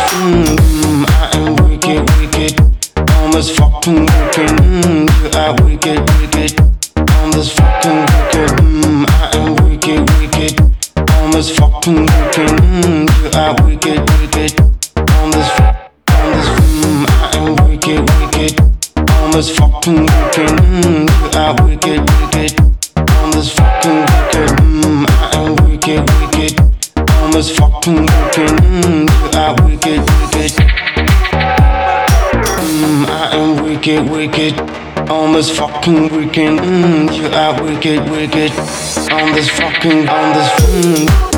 I am wicked, wicked, almost fucking wicked. You are wicked, wicked, almost fucking wicked. I am wicked, wicked, almost fucking wicked. You are wicked, wicked, almost. I am wicked, wicked, almost fucking wicked. You are wicked, wicked, almost fucking wicked. I am wicked, wicked, almost fucking wicked. You are wicked, wicked. I am wicked, wicked, almost fucking wicked. You are wicked, wicked, on this fucking, on this.